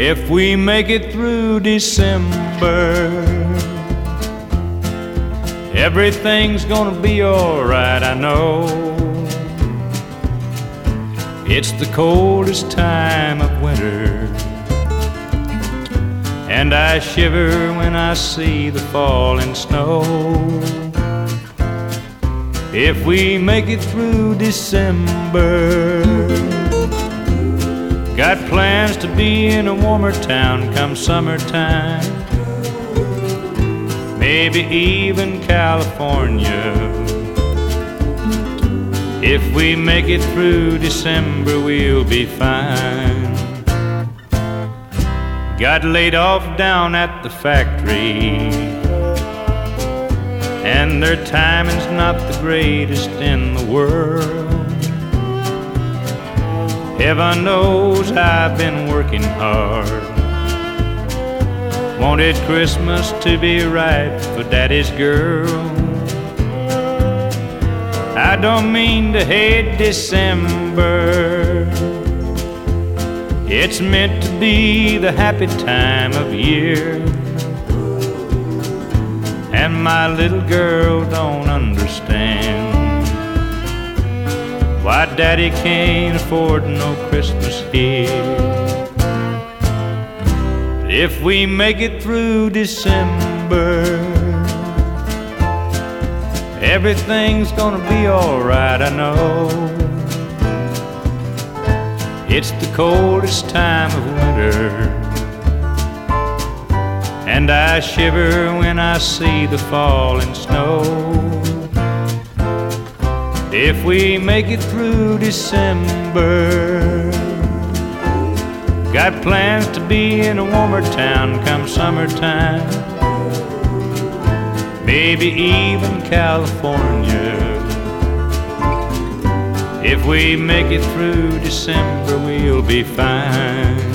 if we make it through December. Everything's gonna be alright, I know. It's the coldest time of winter, and I shiver when I see the falling snow. If we make it through December, got plans to be in a warmer town come summertime, maybe even California. If we make it through December, we'll be fine. Got laid off down at the factory, and their timing's not the greatest in the world. Heaven knows I've been working hard. Wanted Christmas to be right for Daddy's girl. I don't mean to hate December, it's meant to be the happy time of year. And my little girl don't understand why Daddy can't afford no Christmas here. If we make it through December, everything's gonna be alright, I know. It's the coldest time of winter, and I shiver when I see the falling snow. If we make it through December, got plans to be in a warmer town come summertime, maybe even California. If we make it through December, we'll be fine.